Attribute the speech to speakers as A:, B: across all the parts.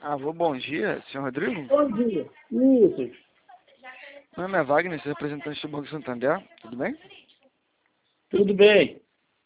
A: Alô, bom dia, senhor Rodrigo?
B: Bom dia. Isso.
A: Meu nome é Wagner, sou representante do Banco Santander, tudo bem?
B: Tudo bem.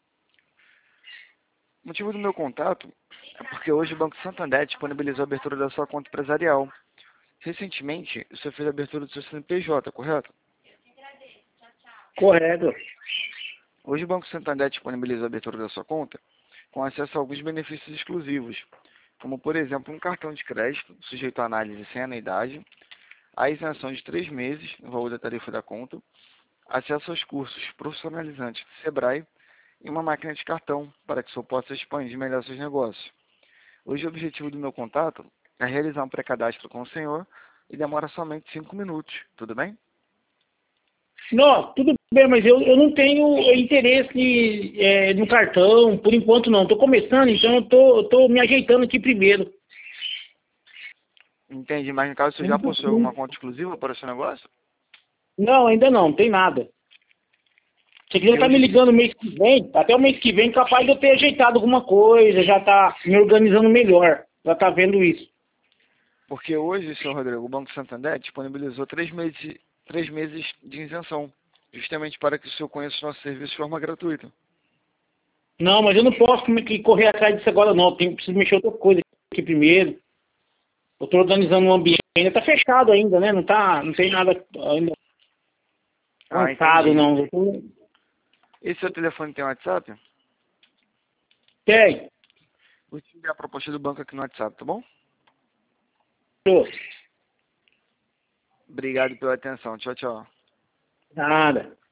A: O motivo do meu contato é porque hoje o Banco Santander disponibilizou a abertura da sua conta empresarial. Recentemente, o senhor fez a abertura do seu CNPJ, correto?
B: Correto.
A: Hoje o Banco Santander disponibilizou a abertura da sua conta com acesso a alguns benefícios exclusivos, como, por exemplo, um cartão de crédito sujeito à análise sem anuidade, a isenção de 3 meses no valor da tarifa da conta, acesso aos cursos profissionalizantes do Sebrae e uma máquina de cartão para que o senhor possa expandir melhor seus negócios. Hoje o objetivo do meu contato é realizar um pré-cadastro com o senhor e demora somente 5 minutos, tudo bem?
B: Não, tudo bem, mas eu não tenho interesse no cartão, por enquanto não. Estou começando, então eu tô me ajeitando aqui primeiro.
A: Entendi, mas no caso o senhor já possui alguma conta exclusiva para o seu negócio?
B: Não, ainda não tem nada. Se quiser estar me ligando mês que vem, até o mês que vem, capaz de eu ter ajeitado alguma coisa, já tá me organizando melhor. Já tá vendo isso.
A: Porque hoje, senhor Rodrigo, o Banco Santander disponibilizou 3 meses de isenção, justamente para que o senhor conheça os nossos serviços de forma gratuita.
B: Não, mas eu não posso correr atrás disso agora não. Preciso mexer outra coisa aqui primeiro. Eu estou organizando um ambiente. Ainda está fechado ainda, né? Não tem nada ainda avançado,
A: Entendi.
B: não.
A: Esse seu telefone tem WhatsApp?
B: Tem.
A: Vou te enviar a proposta do banco aqui no WhatsApp, tá bom?
B: Tô.
A: Obrigado pela atenção. Tchau, tchau.
B: Nada.